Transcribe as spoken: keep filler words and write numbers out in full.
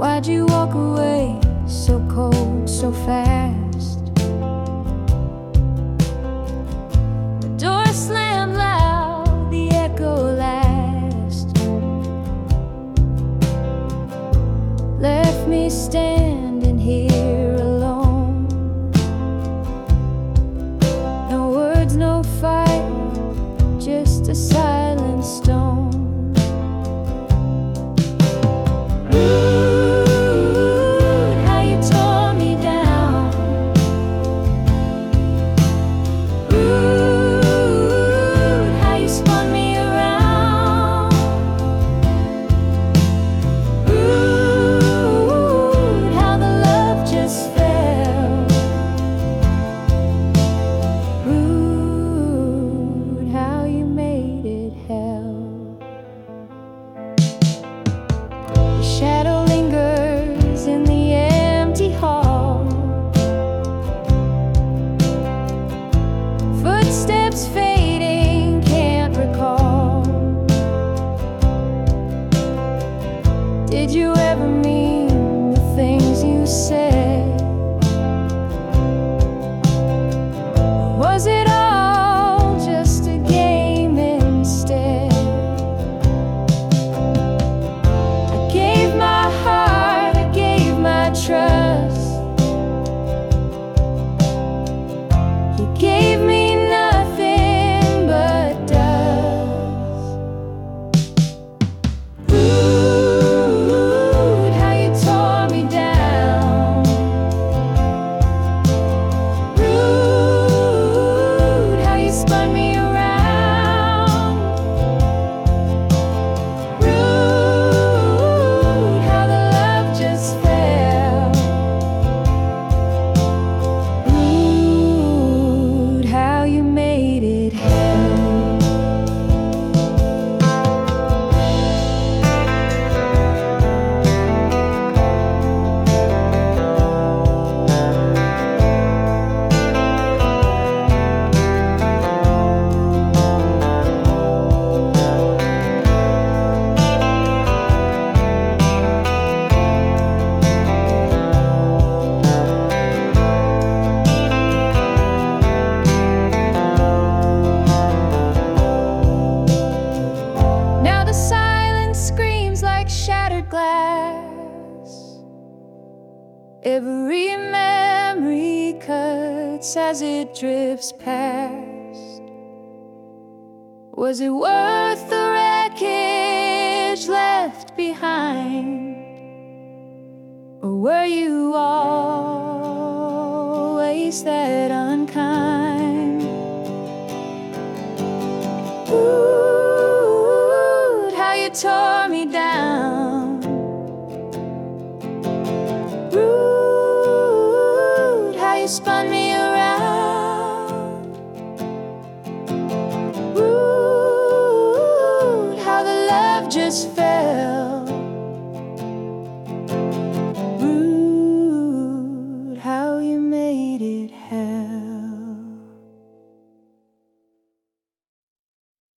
Why'd you walk away so cold, so fast? The door slammed loud, the echo last. Left me standing here alone. No words, no fight, just a silent stone. Shadow lingers in the empty hall. Footsteps fading, can't recall. Did you ever mean the things you said? Or was it all just a game instead? Trust. You gave me nothing but dust. Rude, how you tore me down. Rude, how you spun me around. Rude, how the love just fell. Shattered glass. Every memory cuts as it drifts past. Was it worth the wreckage left behind? Or were you always that unkind? Ooh, how you tore me down. Rude, how you spun me around. Rude, how the love just fell.